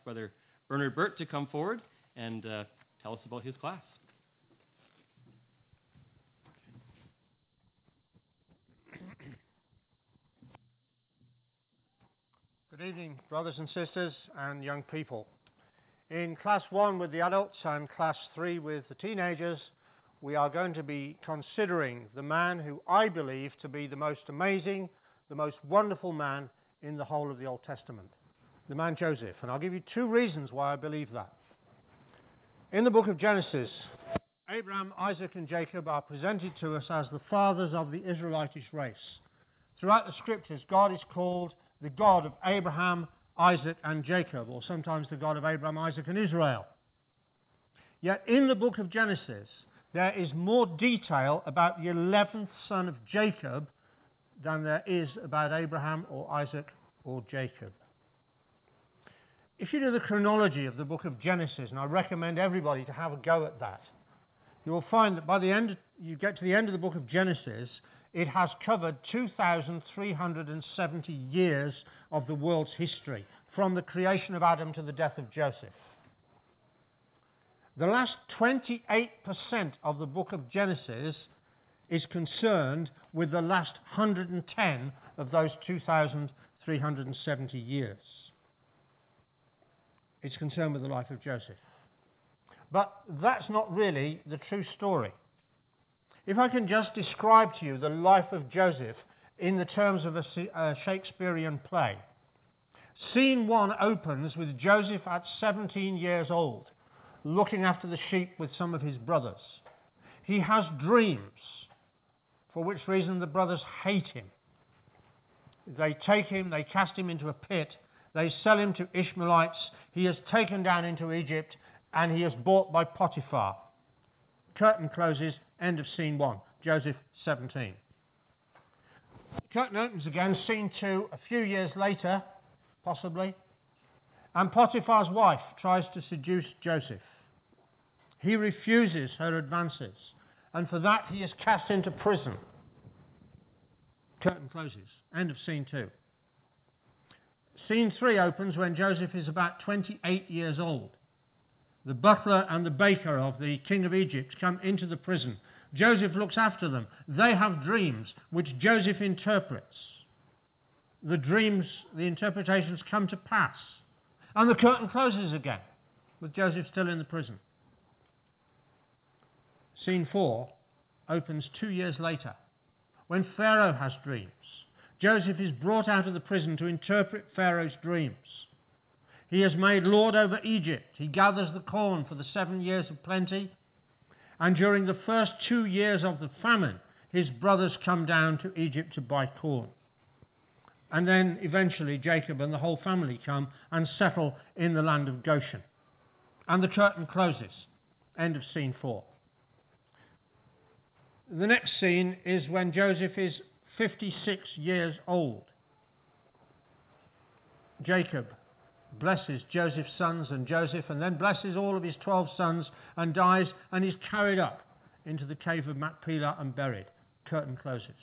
Brother Bernard Burt to come forward and tell us about his class. Good evening, brothers and sisters and young people. In Class 1 with the adults and Class 3 with the teenagers, we are going to be considering the man who I believe to be the most amazing, the most wonderful man in the whole of the Old Testament, the man Joseph. And I'll give you two reasons why I believe that. In the book of Genesis, Abraham, Isaac, and Jacob are presented to us as the fathers of the Israelitish race. Throughout the scriptures, God is called the God of Abraham, Isaac, and Jacob, or sometimes the God of Abraham, Isaac, and Israel. Yet in the book of Genesis, there is more detail about the 11th son of Jacob than there is about Abraham or Isaac or Jacob. If you do the chronology of the book of Genesis, and I recommend everybody to have a go at that, you will find that by the end, you get to the end of the book of Genesis, it has covered 2,370 years of the world's history, from the creation of Adam to the death of Joseph. The last 28% of the book of Genesis is concerned with the last 110 of those 2,370 years. It's concerned with the life of Joseph. But that's not really the true story. If I can just describe to you the life of Joseph in the terms of a Shakespearean play. Scene 1 opens with Joseph at 17 years old, looking after the sheep with some of his brothers. He has dreams, for which reason the brothers hate him. They take him, they cast him into a pit, they sell him to Ishmaelites, he is taken down into Egypt, and he is bought by Potiphar. Curtain closes, end of scene 1, Joseph 17. Curtain opens again, scene 2, a few years later, possibly, and Potiphar's wife tries to seduce Joseph. He refuses her advances, and for that he is cast into prison. Curtain closes, end of scene 2. Scene 3 opens when Joseph is about 28 years old. The butler and the baker of the king of Egypt come into the prison. Joseph looks after them. They have dreams which Joseph interprets. The dreams, the interpretations come to pass. And the curtain closes again, with Joseph still in the prison. Scene 4 opens 2 years later, when Pharaoh has dreams. Joseph is brought out of the prison to interpret Pharaoh's dreams. He is made lord over Egypt. He gathers the corn for the 7 years of plenty. And during the first 2 years of the famine, his brothers come down to Egypt to buy corn. And then eventually Jacob and the whole family come and settle in the land of Goshen. And the curtain closes. End of scene 4. The next scene is when Joseph is 56 years old. Jacob blesses Joseph's sons and Joseph, and then blesses all of his 12 sons and dies, and is carried up into the cave of Machpelah and buried. Curtain closes.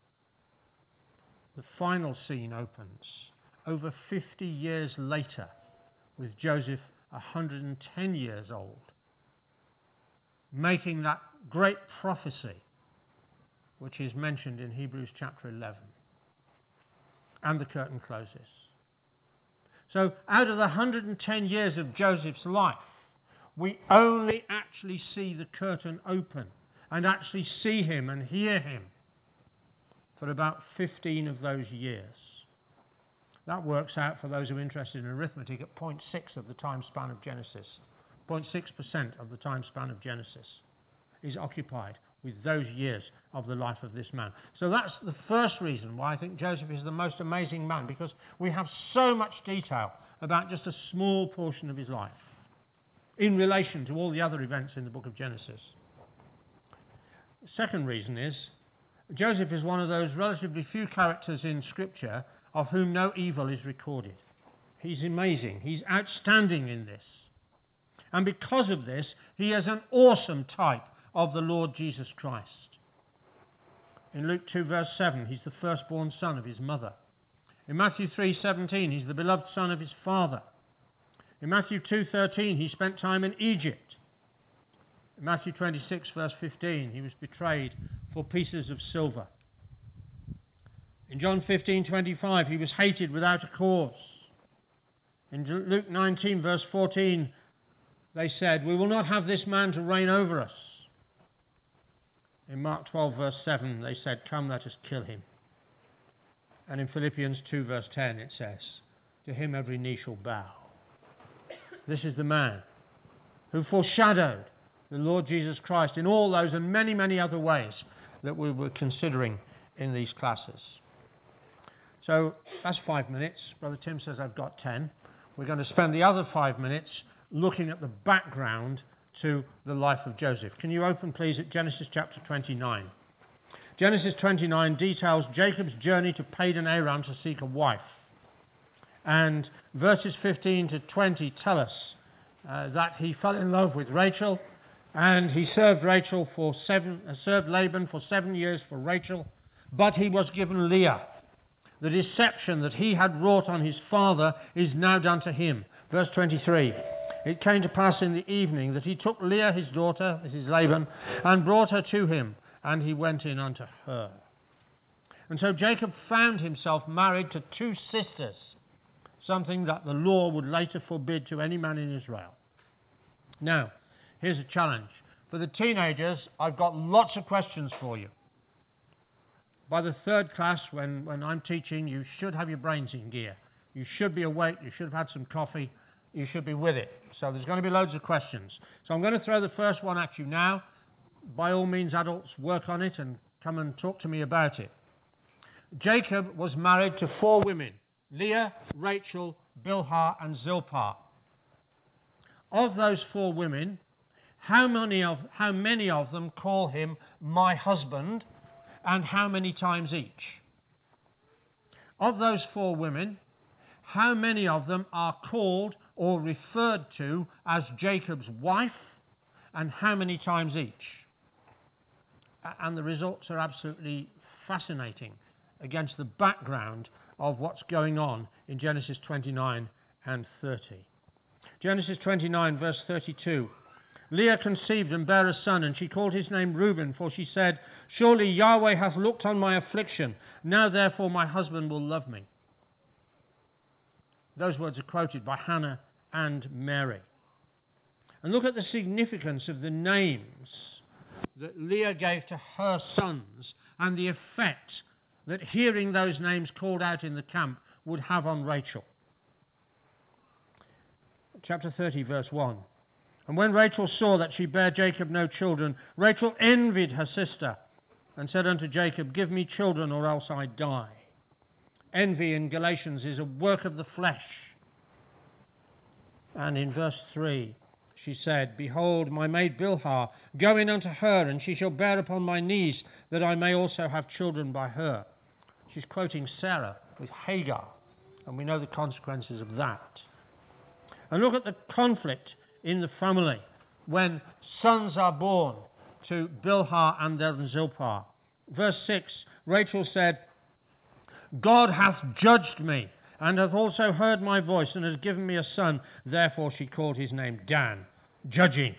The final scene opens over 50 years later, with Joseph 110 years old, making that great prophecy which is mentioned in Hebrews chapter 11. And the curtain closes. So out of the 110 years of Joseph's life, we only actually see the curtain open and actually see him and hear him for about 15 of those years. That works out, for those who are interested in arithmetic, at 0.6 of the time span of Genesis. 0.6% of the time span of Genesis is occupied with those years of the life of this man. So that's the first reason why I think Joseph is the most amazing man, because we have so much detail about just a small portion of his life in relation to all the other events in the book of Genesis. The second reason is Joseph is one of those relatively few characters in Scripture of whom no evil is recorded. He's amazing. He's outstanding in this. And because of this, he is an awesome type of the Lord Jesus Christ. In Luke 2 verse 7, he's the firstborn son of his mother. In Matthew 3:17, he's the beloved son of his father. In Matthew 2:13, he spent time in Egypt. In Matthew 26, verse 15, he was betrayed for pieces of silver. In John 15:25, he was hated without a cause. In Luke 19, verse 14, they said, "We will not have this man to reign over us." In Mark 12, verse 7, they said, "Come, let us kill him." And in Philippians 2, verse 10, it says, "To him every knee shall bow." This is the man who foreshadowed the Lord Jesus Christ in all those and many, many other ways that we were considering in these classes. So that's 5 minutes. Brother Tim says I've got 10. We're going to spend the other 5 minutes looking at the background to the life of Joseph. Can you open, please, at Genesis chapter 29? Genesis 29 details Jacob's journey to Padan Aram to seek a wife. And verses 15 to 20 tell us that he fell in love with Rachel, and he served Laban for 7 years for Rachel, but he was given Leah. The deception that he had wrought on his father is now done to him. Verse 23, it came to pass in the evening that he took Leah his daughter, this is Laban, and brought her to him, and he went in unto her. And so Jacob found himself married to 2 sisters, something that the law would later forbid to any man in Israel. Now, here's a challenge. For the teenagers, I've got lots of questions for you. By the 3rd class, when I'm teaching, you should have your brains in gear. You should be awake. You should have had some coffee. You should be with it. So there's going to be loads of questions. So I'm going to throw the first one at you now. By all means, adults, work on it and come and talk to me about it. Jacob was married to 4 women: Leah, Rachel, Bilhah, and Zilpah. Of those 4 women, how many of them call him my husband, and how many times each? Of those 4 women, how many of them are called or referred to as Jacob's wife, and how many times each? And the results are absolutely fascinating against the background of what's going on in Genesis 29 and 30. Genesis 29, verse 32. Leah conceived and bare a son, and she called his name Reuben, for she said, "Surely Yahweh hath looked on my affliction. Now therefore my husband will love me." Those words are quoted by Hannah and Mary. And look at the significance of the names that Leah gave to her sons and the effect that hearing those names called out in the camp would have on Rachel. Chapter 30, verse 1. And when Rachel saw that she bare Jacob no children, Rachel envied her sister and said unto Jacob, "Give me children, or else I die." Envy in Galatians is a work of the flesh. And in verse 3, she said, "Behold, my maid Bilhah, go in unto her, and she shall bear upon my knees, that I may also have children by her." She's quoting Sarah with Hagar, and we know the consequences of that. And look at the conflict in the family when sons are born to Bilhah and then Zilpah. Verse 6, Rachel said, "God hath judged me, and hath also heard my voice, and has given me a son." Therefore she called his name Dan, judging.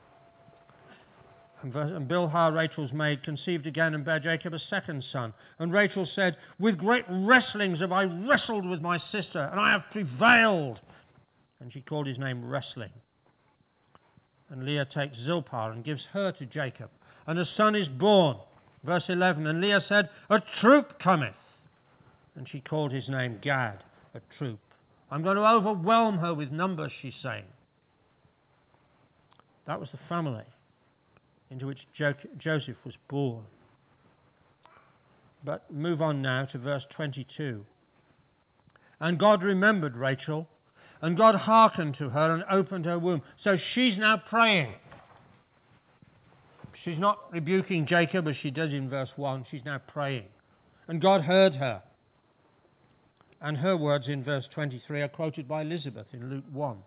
And Bilhah, Rachel's maid, conceived again and bare Jacob a second son. And Rachel said, "With great wrestlings have I wrestled with my sister, and I have prevailed." And she called his name Wrestling. And Leah takes Zilpah and gives her to Jacob, and a son is born. Verse 11, and Leah said, "A troop cometh." And she called his name Gad, a troop. I'm going to overwhelm her with numbers, she's saying. That was the family into which Joseph was born. But move on now to verse 22. And God remembered Rachel, and God hearkened to her and opened her womb. So she's now praying. She's not rebuking Jacob as she does in verse 1. She's now praying. And God heard her. And her words in verse 23 are quoted by Elizabeth in Luke 1.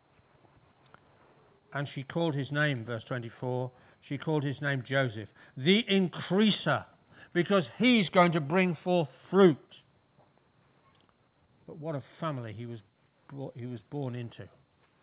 And she called his name, verse 24, she called his name Joseph, the increaser, because he's going to bring forth fruit. But what a family he was born into.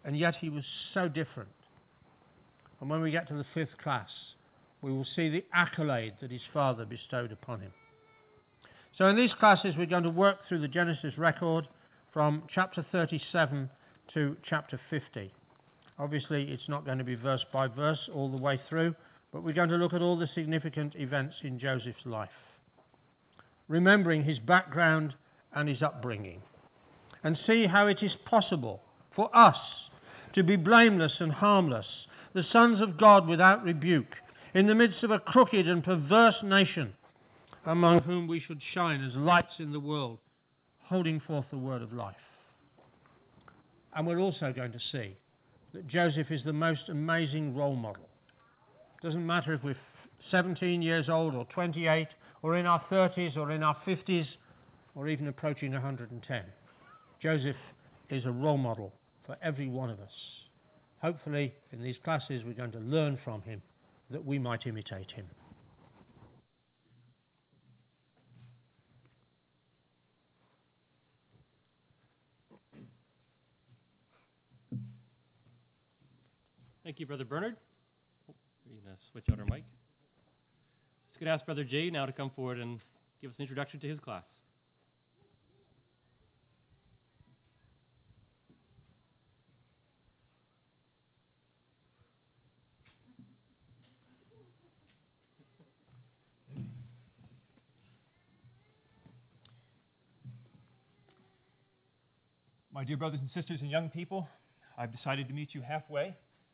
and yet he was so different. And when we get to the 5th class, we will see the accolade that his father bestowed upon him. So in these classes, we're going to work through the Genesis record from chapter 37 to chapter 50. Obviously, it's not going to be verse by verse all the way through, but we're going to look at all the significant events in Joseph's life, remembering his background and his upbringing, and see how it is possible for us to be blameless and harmless, the sons of God without rebuke, in the midst of a crooked and perverse nation, among whom we should shine as lights in the world, holding forth the word of life. And we're also going to see that Joseph is the most amazing role model. Doesn't matter if we're 17 years old or 28 or in our 30s or in our 50s or even approaching 110. Joseph is a role model for every one of us. Hopefully, in these classes, we're going to learn from him that we might imitate him. Thank you, Brother Bernard. We're going to switch out our mic. Just going to ask Brother Jay now to come forward and give us an introduction to his class. My dear brothers and sisters and young people, I've decided to meet you halfway.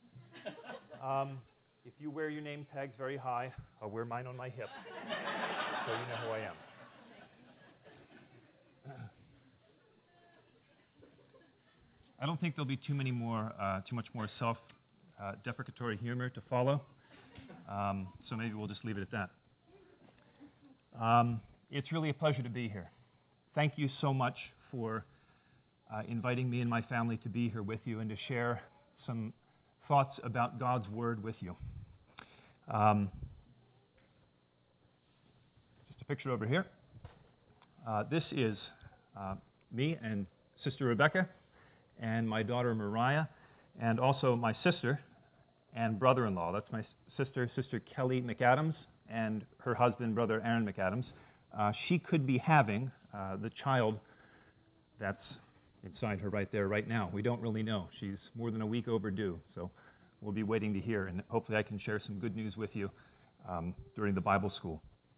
If you wear your name tags very high, I'll wear mine on my hip, so you know who I am. I don't think there'll be too much more self-deprecatory humor to follow, so maybe we'll just leave it at that. It's really a pleasure to be here. Thank you so much for inviting me and my family to be here with you and to share some thoughts about God's Word with you. Just a picture over here. This is me and Sister Rebecca and my daughter Mariah, and also my sister and brother-in-law. That's my sister, Sister Kelly McAdams, and her husband, Brother Aaron McAdams. She could be having the child that's inside her right there, right now. We don't really know. She's more than a week overdue, so we'll be waiting to hear, and hopefully I can share some good news with you during the Bible school.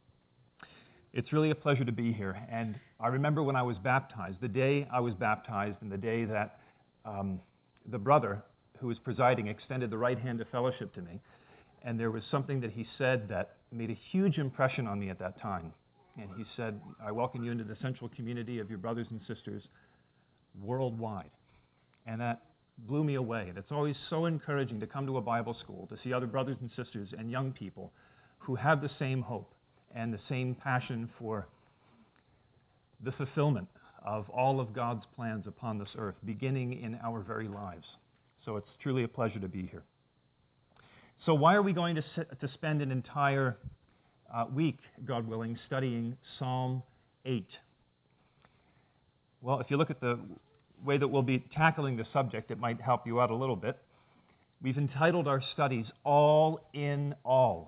It's really a pleasure to be here, and I remember when I was baptized, the day I was baptized and the day that the brother who was presiding extended the right hand of fellowship to me, and there was something that he said that made a huge impression on me at that time. And he said, "I welcome you into the central community of your brothers and sisters worldwide." And that blew me away. And it's always so encouraging to come to a Bible school, to see other brothers and sisters and young people who have the same hope and the same passion for the fulfillment of all of God's plans upon this earth, beginning in our very lives. So it's truly a pleasure to be here. So why are we going to spend an entire week, God willing, studying Psalm 8? Well, if you look at the way that we'll be tackling the subject, it might help you out a little bit. We've entitled our studies, All in All.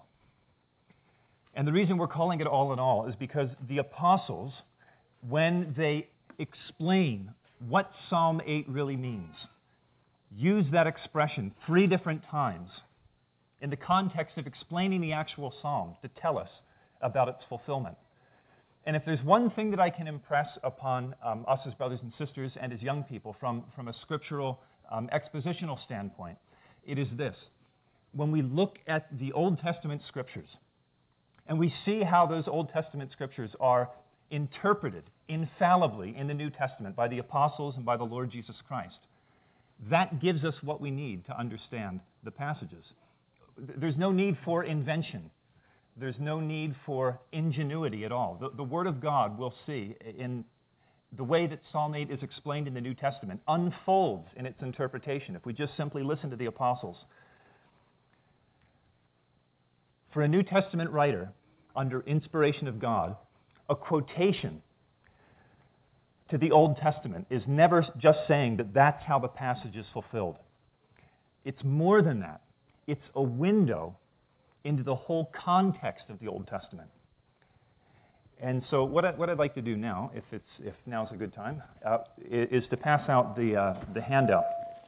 And the reason we're calling it All in All is because the apostles, when they explain what Psalm 8 really means, use that expression 3 different times in the context of explaining the actual psalm to tell us about its fulfillment. And if there's one thing that I can impress upon us as brothers and sisters and as young people from a scriptural expositional standpoint, it is this. When we look at the Old Testament scriptures and we see how those Old Testament scriptures are interpreted infallibly in the New Testament by the apostles and by the Lord Jesus Christ, that gives us what we need to understand the passages. There's no need for invention. There's no need for ingenuity at all. The Word of God, we'll see, in the way that Psalm 8 is explained in the New Testament, unfolds in its interpretation if we just simply listen to the apostles. For a New Testament writer, under inspiration of God, a quotation to the Old Testament is never just saying that that's how the passage is fulfilled. It's more than that. It's a window into the whole context of the Old Testament. And so what I'd like to do now, if now's a good time, is to pass out the handout.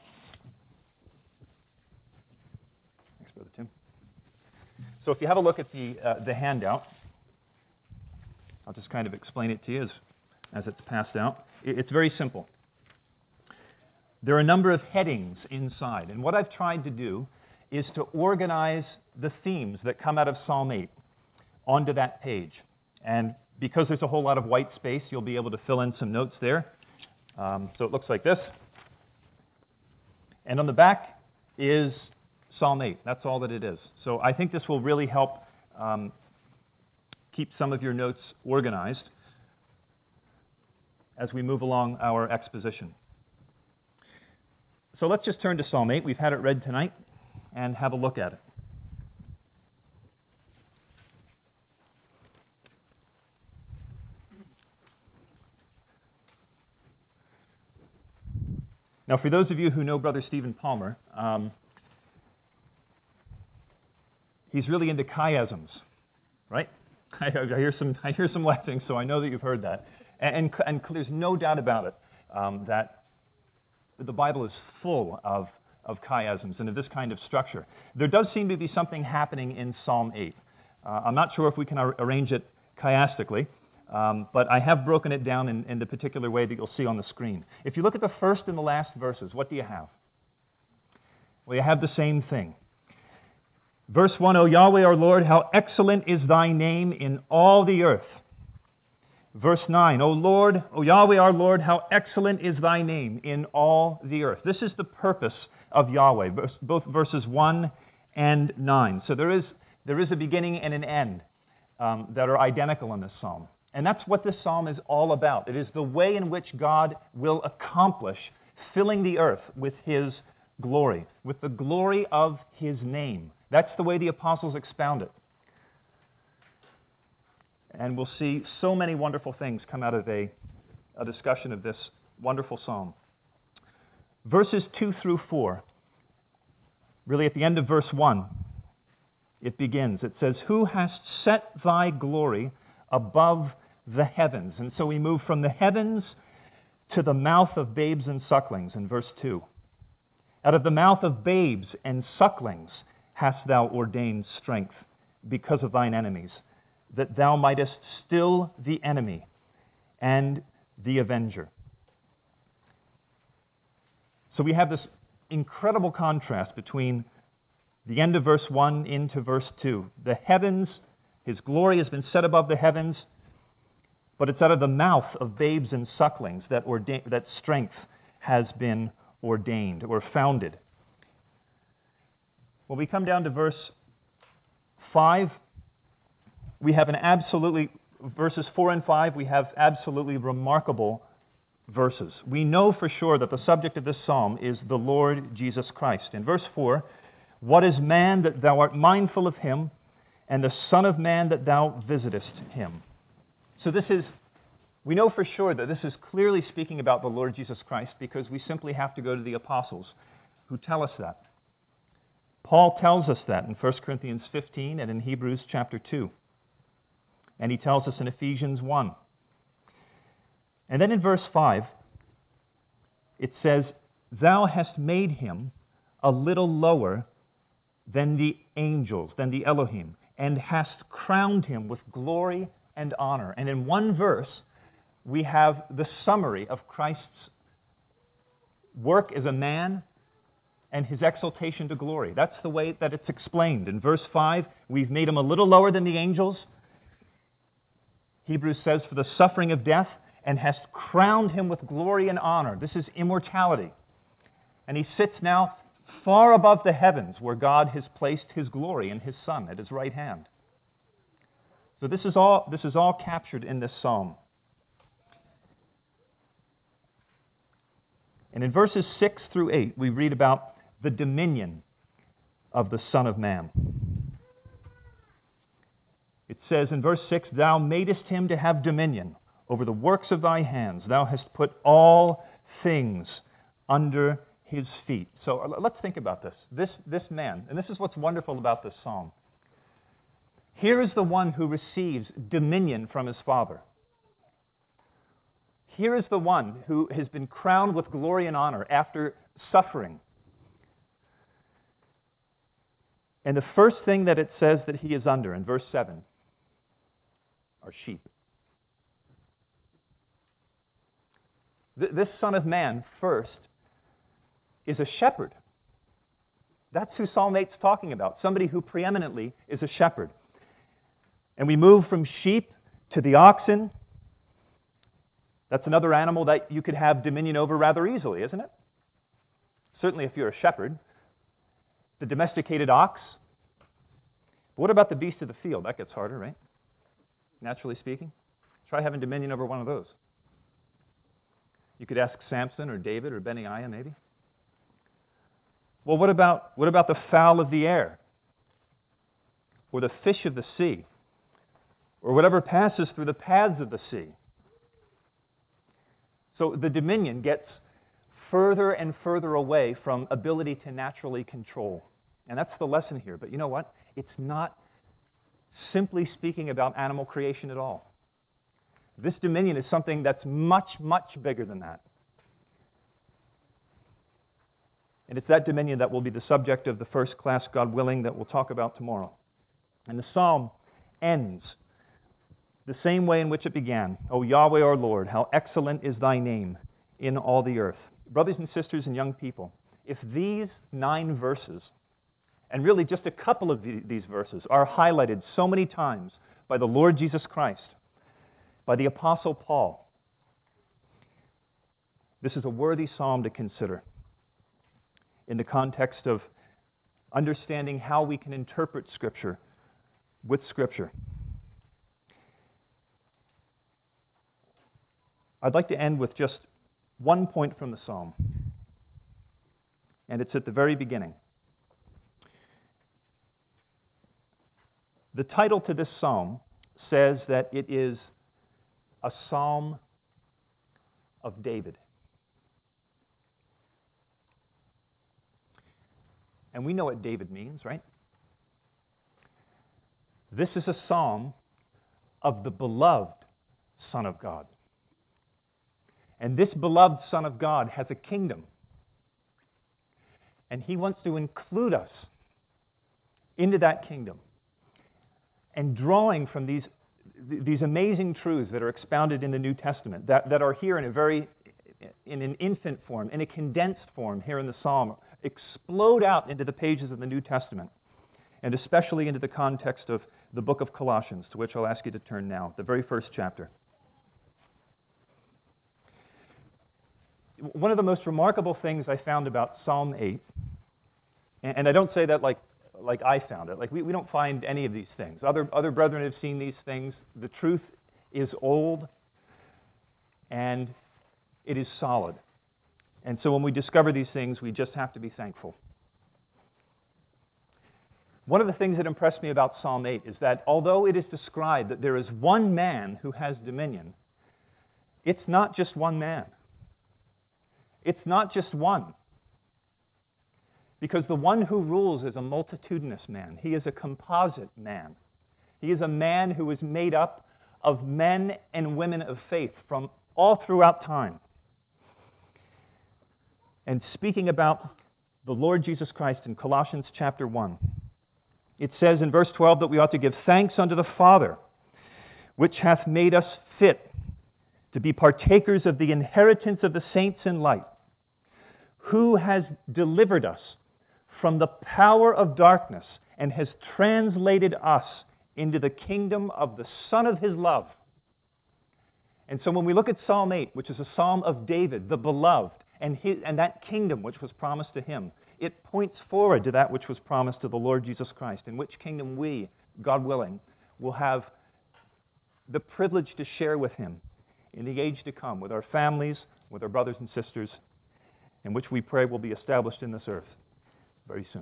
Thanks, Brother Tim. So if you have a look at the handout, I'll just kind of explain it to you as it's passed out. It's very simple. There are a number of headings inside, and what I've tried to do is to organize the themes that come out of Psalm 8 onto that page. And because there's a whole lot of white space, you'll be able to fill in some notes there. So it looks like this. And on the back is Psalm 8. That's all that it is. So I think this will really help keep some of your notes organized as we move along our exposition. So let's just turn to Psalm 8. We've had it read tonight, and have a look at it. Now, for those of you who know Brother Stephen Palmer, he's really into chiasms, right? I hear some laughing, so I know that you've heard that. And there's no doubt about it that the Bible is full of chiasms and of this kind of structure. There does seem to be something happening in Psalm 8. I'm not sure if we can arrange it chiastically, but I have broken it down in the particular way that you'll see on the screen. If you look at the first and the last verses, what do you have? Well, you have the same thing. Verse 1, O Yahweh our Lord, how excellent is thy name in all the earth. Verse 9, O Lord, O Yahweh our Lord, how excellent is thy name in all the earth. This is the purpose of Yahweh, both verses 1 and 9. So there is a beginning and an end that are identical in this psalm. And that's what this psalm is all about. It is the way in which God will accomplish filling the earth with his glory, with the glory of his name. That's the way the apostles expound it. And we'll see so many wonderful things come out of a discussion of this wonderful psalm. Verses 2 through 4, really at the end of verse 1, it begins. It says, Who hast set thy glory above the heavens? And so we move from the heavens to the mouth of babes and sucklings in verse 2. Out of the mouth of babes and sucklings hast thou ordained strength because of thine enemies, that thou mightest still the enemy and the avenger. So we have this incredible contrast between the end of verse 1 into verse 2. The heavens, his glory has been set above the heavens, but it's out of the mouth of babes and sucklings that strength has been ordained or founded. When we come down to verse 5, we have verses 4 and 5, we have absolutely remarkable verses. We know for sure that the subject of this psalm is the Lord Jesus Christ. In verse 4, What is man that thou art mindful of him, and the Son of Man that thou visitest him? So we know for sure that this is clearly speaking about the Lord Jesus Christ, because we simply have to go to the apostles who tell us that. Paul tells us that in 1 Corinthians 15 and in Hebrews chapter 2. And he tells us in Ephesians 1. And then in verse 5, it says, Thou hast made him a little lower than the angels, than the Elohim, and hast crowned him with glory and honor. And in one verse, we have the summary of Christ's work as a man and his exaltation to glory. That's the way that it's explained. In verse 5, we've made him a little lower than the angels. Hebrews says, for the suffering of death, and hast crowned him with glory and honor. This is immortality. And he sits now far above the heavens, where God has placed his glory in his Son at his right hand. So this is all captured in this psalm. And in verses 6 through 8, we read about the dominion of the Son of Man. It says in verse 6, Thou madest him to have dominion over the works of thy hands. Thou hast put all things under his feet. So let's think about this. This man, and this is what's wonderful about this psalm. Here is the one who receives dominion from his Father. Here is the one who has been crowned with glory and honor after suffering. And the first thing that it says that he is under in verse 7 are sheep. This Son of Man, first, is a shepherd. That's who Psalm 8 is talking about, somebody who preeminently is a shepherd. And we move from sheep to the oxen. That's another animal that you could have dominion over rather easily, isn't it? Certainly if you're a shepherd. The domesticated ox. But what about the beast of the field? That gets harder, right? Naturally speaking. Try having dominion over one of those. You could ask Samson or David or Benaiah maybe. Well, what about the fowl of the air? Or the fish of the sea? Or whatever passes through the paths of the sea? So the dominion gets further and further away from ability to naturally control. And that's the lesson here. But you know what? It's not simply speaking about animal creation at all. This dominion is something that's much, much bigger than that. And it's that dominion that will be the subject of the first class, God willing, that we'll talk about tomorrow. And the psalm ends the same way in which it began. O Yahweh our Lord, how excellent is thy name in all the earth. Brothers and sisters and young people, if these 9 verses, and really just a couple of these verses, are highlighted so many times by the Lord Jesus Christ, by the Apostle Paul, this is a worthy psalm to consider in the context of understanding how we can interpret Scripture with Scripture. I'd like to end with just one point from the psalm, and it's at the very beginning. The title to this psalm says that it is a psalm of David. And we know what David means, right? This is a psalm of the beloved Son of God. And this beloved Son of God has a kingdom. And he wants to include us into that kingdom. And drawing from these amazing truths that are expounded in the New Testament, that are here in an infant form, in a condensed form here in the Psalm, explode out into the pages of the New Testament, and especially into the context of the book of Colossians, to which I'll ask you to turn now, the very first chapter. One of the most remarkable things I found about Psalm 8, and I don't say that like I found it. Like we don't find any of these things. Other brethren have seen these things. The truth is old, and it is solid. And so when we discover these things, we just have to be thankful. One of the things that impressed me about Psalm 8 is that although it is described that there is one man who has dominion, it's not just one man. It's not just one. Because the one who rules is a multitudinous man. He is a composite man. He is a man who is made up of men and women of faith from all throughout time. And speaking about the Lord Jesus Christ in Colossians chapter 1, it says in verse 12 that we ought to give thanks unto the Father, which hath made us fit to be partakers of the inheritance of the saints in light, who has delivered us from the power of darkness and has translated us into the kingdom of the Son of His love. And so when we look at Psalm 8, which is a psalm of David, the beloved, and that kingdom which was promised to him, it points forward to that which was promised to the Lord Jesus Christ, in which kingdom we, God willing, will have the privilege to share with Him in the age to come, with our families, with our brothers and sisters, and which we pray will be established in this earth very soon.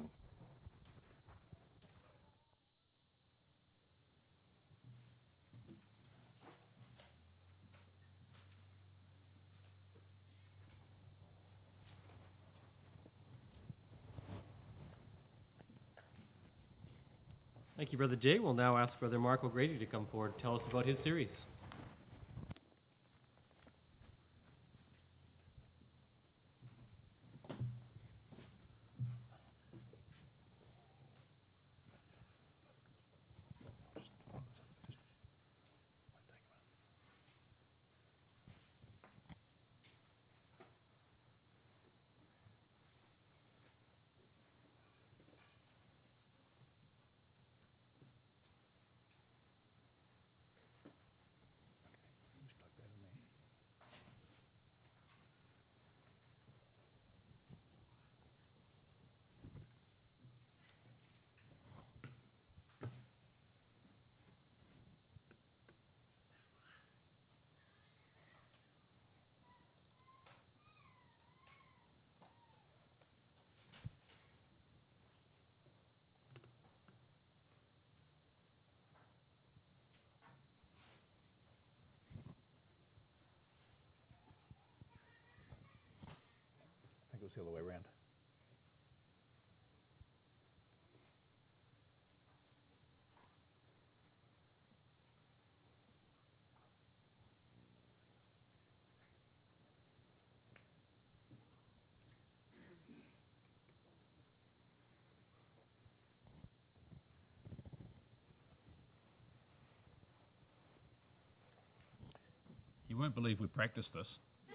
Thank you, Brother Jay. We'll now ask Brother Mark O'Grady to come forward and tell us about his series. I think it was the other way around. You won't believe we practiced this.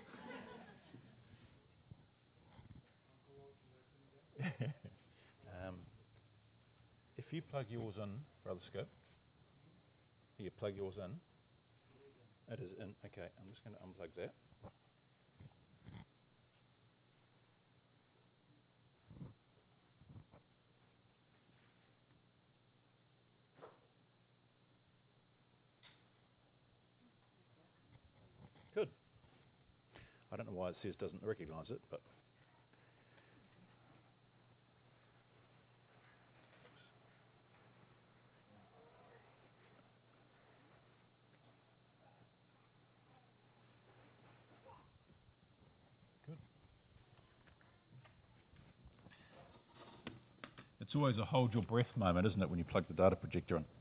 If you plug yours in, Brother Skip, you plug yours in. It is in. Okay, I'm just going to unplug that. Good. I don't know why it says doesn't recognise it, but good. It's always a hold your breath moment, isn't it, when you plug the data projector in?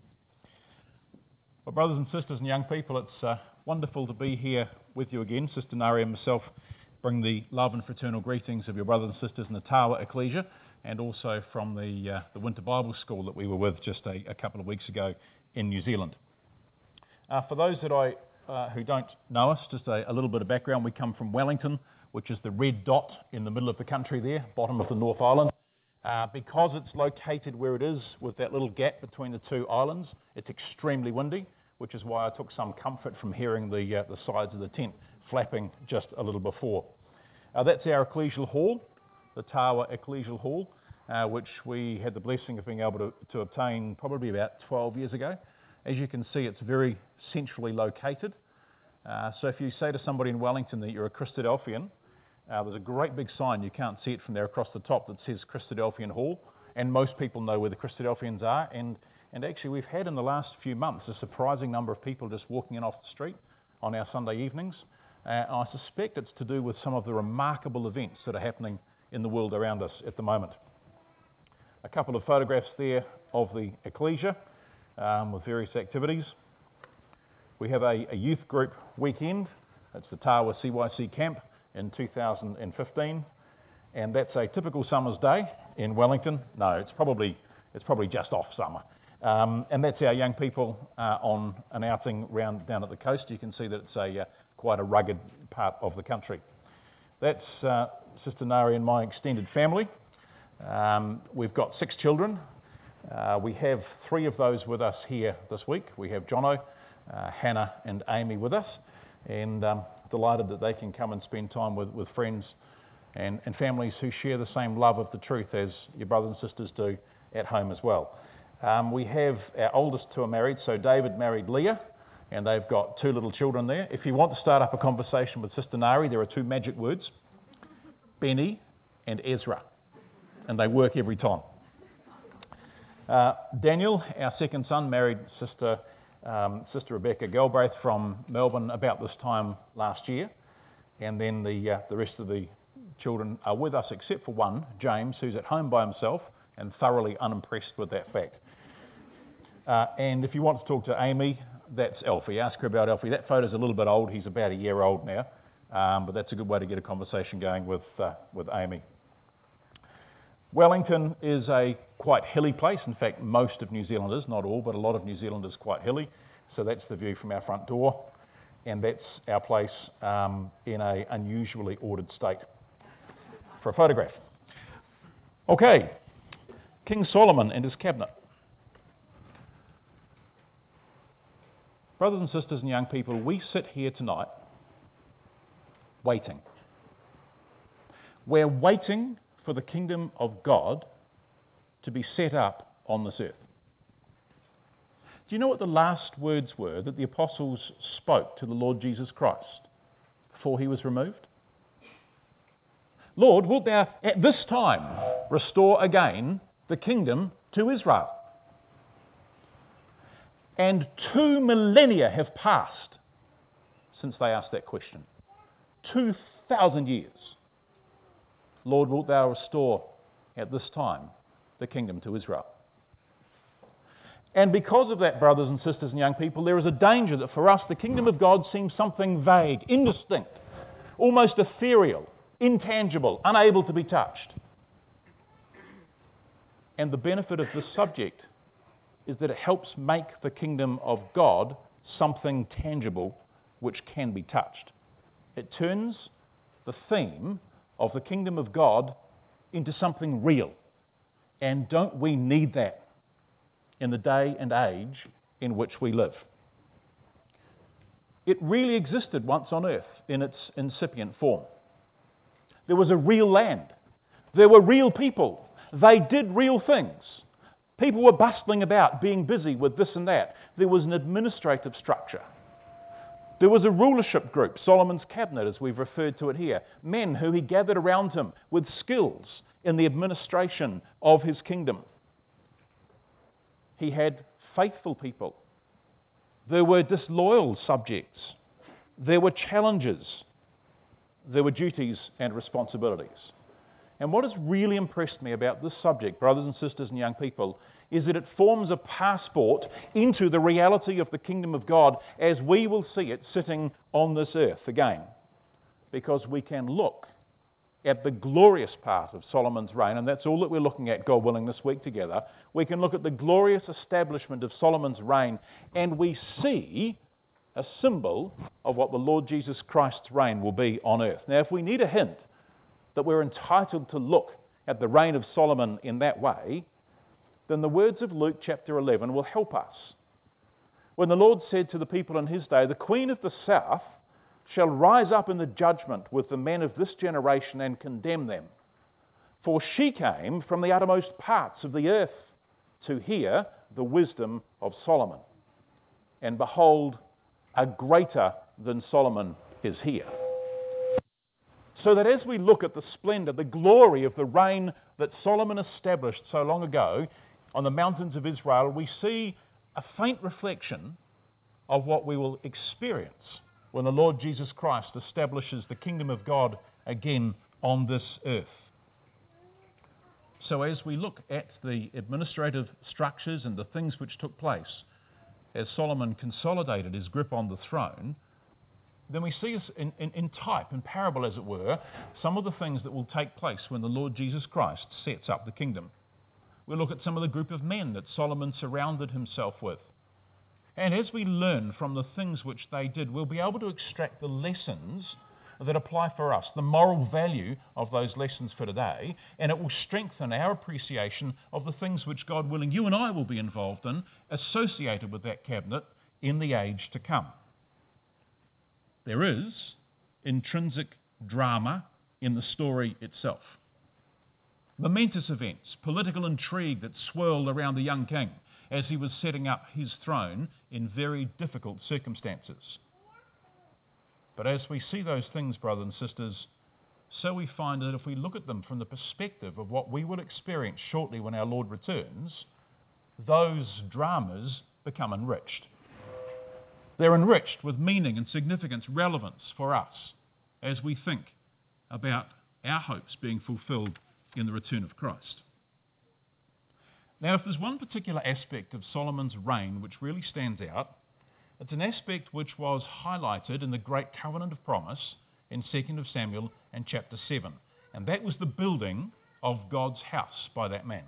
Well, brothers and sisters and young people, it's wonderful to be here with you again. Sister Nari and myself bring the love and fraternal greetings of your brothers and sisters in the Tawa Ecclesia, and also from the Winter Bible School that we were with just a couple of weeks ago in New Zealand. For those who don't know us, just a little bit of background. We come from Wellington, which is the red dot in the middle of the country there, bottom of the North Island. Because it's located where it is, with that little gap between the two islands, it's extremely windy, which is why I took some comfort from hearing the sides of the tent flapping just a little before. That's our ecclesial hall, the Tawa Ecclesial Hall, which we had the blessing of being able to obtain probably about 12 years ago. As you can see, it's very centrally located. So if you say to somebody in Wellington that you're a Christadelphian, there's a great big sign, you can't see it from there across the top, that says Christadelphian Hall, and most people know where the Christadelphians are, and actually we've had in the last few months a surprising number of people just walking in off the street on our Sunday evenings. I suspect it's to do with some of the remarkable events that are happening in the world around us at the moment. A couple of photographs there of the ecclesia with various activities. We have a youth group weekend. It's the Tawa CYC camp in 2015, and that's a typical summer's day in Wellington. No, it's probably just off summer. And that's our young people on an outing round down at the coast. You can see that it's quite a rugged part of the country. That's Sister Nari and my extended family. We've got 6 children. We have 3 of those with us here this week. We have Jono, Hannah and Amy with us, and delighted that they can come and spend time with friends and families who share the same love of the truth as your brothers and sisters do at home as well. We have our oldest 2 are married, so David married Leah, and they've got 2 little children there. If you want to start up a conversation with Sister Nari, there are 2 magic words, Benny and Ezra, and they work every time. Daniel, our second son, married Sister Rebecca Galbraith from Melbourne about this time last year, and then the rest of the children are with us except for one, James, who's at home by himself and thoroughly unimpressed with that fact. And if you want to talk to Amy, that's Alfie. Ask her about Alfie. That photo's a little bit old. He's about a year old now. But that's a good way to get a conversation going with Amy. Wellington is a quite hilly place. In fact, most of New Zealand is, not all, but a lot of New Zealand is quite hilly. So that's the view from our front door. And that's our place in an unusually ordered state for a photograph. Okay, King Solomon and his cabinet. Brothers and sisters and young people, we sit here tonight waiting. We're waiting for the kingdom of God to be set up on this earth. Do you know what the last words were that the apostles spoke to the Lord Jesus Christ before he was removed? Lord, wilt thou at this time restore again the kingdom to Israel? And 2 millennia have passed since they asked that question. 2,000 years. Lord, wilt thou restore at this time the kingdom to Israel? And because of that, brothers and sisters and young people, there is a danger that for us the kingdom of God seems something vague, indistinct, almost ethereal, intangible, unable to be touched. And the benefit of this subject is that it helps make the kingdom of God something tangible which can be touched. It turns the theme of the kingdom of God into something real. And don't we need that in the day and age in which we live? It really existed once on earth in its incipient form. There was a real land. There were real people. They did real things. People were bustling about, being busy with this and that. There was an administrative structure. There was a rulership group, Solomon's cabinet, as we've referred to it here. Men who he gathered around him with skills in the administration of his kingdom. He had faithful people. There were disloyal subjects. There were challenges. There were duties and responsibilities. And what has really impressed me about this subject, brothers and sisters and young people, is that it forms a passport into the reality of the kingdom of God as we will see it sitting on this earth again. Because we can look at the glorious part of Solomon's reign, and that's all that we're looking at, God willing, this week together. We can look at the glorious establishment of Solomon's reign, and we see a symbol of what the Lord Jesus Christ's reign will be on earth. Now, if we need a hint that we're entitled to look at the reign of Solomon in that way, then the words of Luke chapter 11 will help us. When the Lord said to the people in his day, "The queen of the south shall rise up in the judgment with the men of this generation and condemn them. For she came from the uttermost parts of the earth to hear the wisdom of Solomon. And behold, a greater than Solomon is here." So that as we look at the splendour, the glory of the reign that Solomon established so long ago on the mountains of Israel, we see a faint reflection of what we will experience when the Lord Jesus Christ establishes the kingdom of God again on this earth. So as we look at the administrative structures and the things which took place as Solomon consolidated his grip on the throne, then we see in type, in parable as it were, some of the things that will take place when the Lord Jesus Christ sets up the kingdom. We'll look at some of the group of men that Solomon surrounded himself with. And as we learn from the things which they did, we'll be able to extract the lessons that apply for us, the moral value of those lessons for today, and it will strengthen our appreciation of the things which, God willing, you and I will be involved in, associated with that cabinet in the age to come. There is intrinsic drama in the story itself. Momentous events, political intrigue that swirled around the young king as he was setting up his throne in very difficult circumstances. But as we see those things, brothers and sisters, so we find that if we look at them from the perspective of what we will experience shortly when our Lord returns, those dramas become enriched. They're enriched with meaning and significance, relevance for us as we think about our hopes being fulfilled in the return of Christ. Now, if there's one particular aspect of Solomon's reign which really stands out, it's an aspect which was highlighted in the Great Covenant of Promise in 2nd of Samuel and chapter 7, and that was the building of God's house by that man.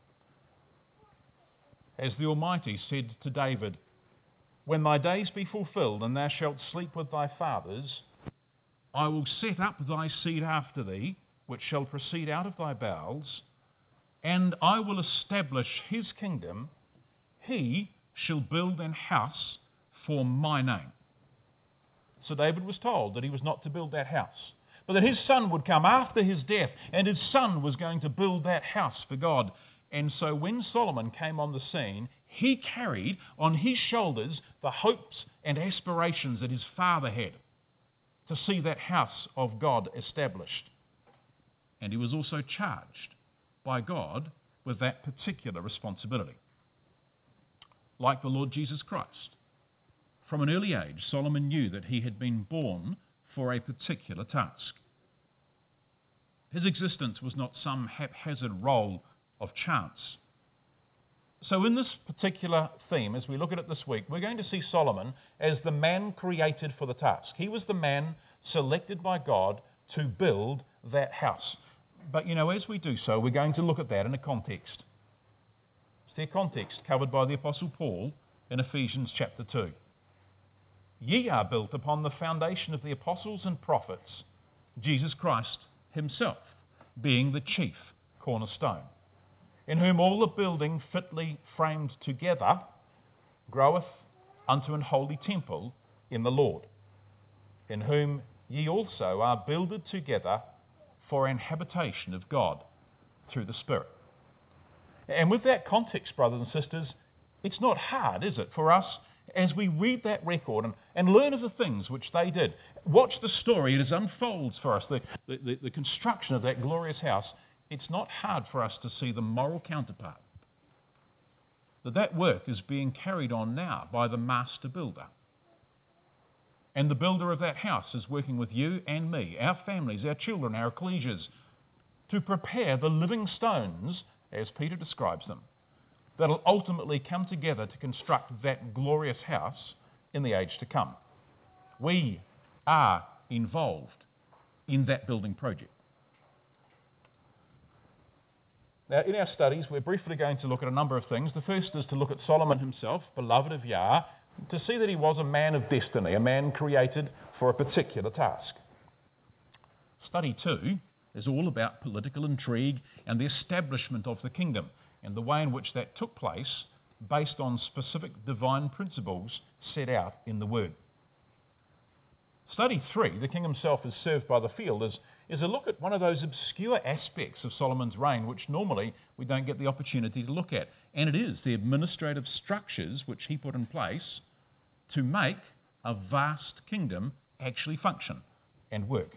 As the Almighty said to David, "When thy days be fulfilled, and thou shalt sleep with thy fathers, I will set up thy seed after thee, which shall proceed out of thy bowels, and I will establish his kingdom. He shall build an house for my name." So David was told that he was not to build that house, but that his son would come after his death, and his son was going to build that house for God. And so when Solomon came on the scene, he carried on his shoulders the hopes and aspirations that his father had to see that house of God established. And he was also charged by God with that particular responsibility. Like the Lord Jesus Christ, from an early age, Solomon knew that he had been born for a particular task. His existence was not some haphazard roll of chance. So in this particular theme, as we look at it this week, we're going to see Solomon as the man created for the task. He was the man selected by God to build that house. But as we do so, we're going to look at that in a context. It's the context covered by the Apostle Paul in Ephesians chapter 2. Ye are built upon the foundation of the apostles and prophets, Jesus Christ himself being the chief cornerstone, in whom all the building fitly framed together groweth unto an holy temple in the Lord, in whom ye also are builded together for an habitation of God through the Spirit. And with that context, brothers and sisters, it's not hard, is it, for us as we read that record and learn of the things which they did, watch the story as it unfolds for us, the construction of that glorious house. It's not hard for us to see the moral counterpart, that work is being carried on now by the master builder. And the builder of that house is working with you and me, our families, our children, our ecclesias, to prepare the living stones, as Peter describes them, that'll ultimately come together to construct that glorious house in the age to come. We are involved in that building project. Now, in our studies, we're briefly going to look at a number of things. The first is to look at Solomon himself, beloved of Yah, to see that he was a man of destiny, a man created for a particular task. Study 2 is all about political intrigue and the establishment of the kingdom, and the way in which that took place based on specific divine principles set out in the Word. Study 3, the king himself is served by the field, is a look at one of those obscure aspects of Solomon's reign which normally we don't get the opportunity to look at, and it is the administrative structures which he put in place to make a vast kingdom actually function and work.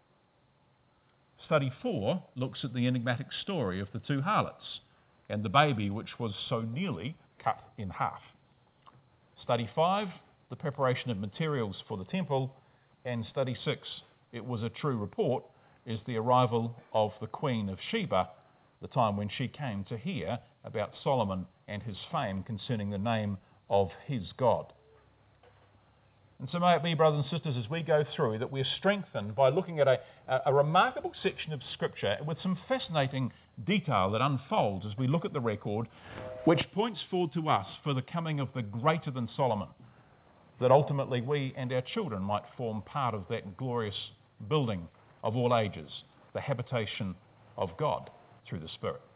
Study 4 looks at the enigmatic story of the two harlots and the baby which was so nearly cut in half. Study 5, the preparation of materials for the temple, and Study 6, it was a true report, is the arrival of the Queen of Sheba, the time when she came to hear about Solomon and his fame concerning the name of his God. And so may it be, brothers and sisters, as we go through, that we're strengthened by looking at a remarkable section of Scripture with some fascinating detail that unfolds as we look at the record, which points forward to us for the coming of the greater than Solomon, that ultimately we and our children might form part of that glorious building of all ages, the habitation of God through the Spirit.